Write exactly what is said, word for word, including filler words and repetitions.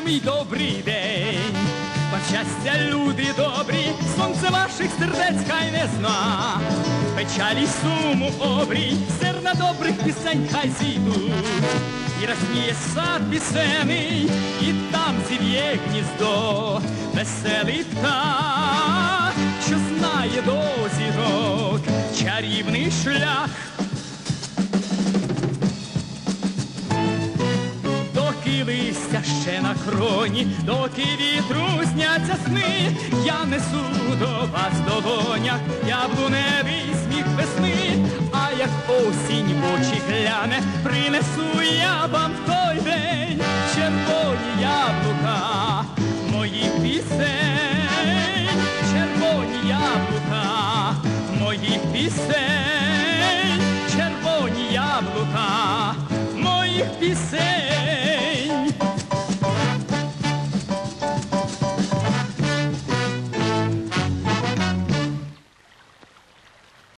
мій добрий день. Вам щастя, люди добрі, сонце ваших сердець хай не зна. Печалі, суму, обрій, зерна добрих пісень хай зійдуть. І розсніє сад пісений, і там зів'є гніздо. Веселий птах, що знає до зірок чарівний шлях. Доки листя ще на кроні, доки вітру сняться сни, я несу до вас в долонях яблуневий сміх весни. А як осінь в очі гляне, принесу я вам то.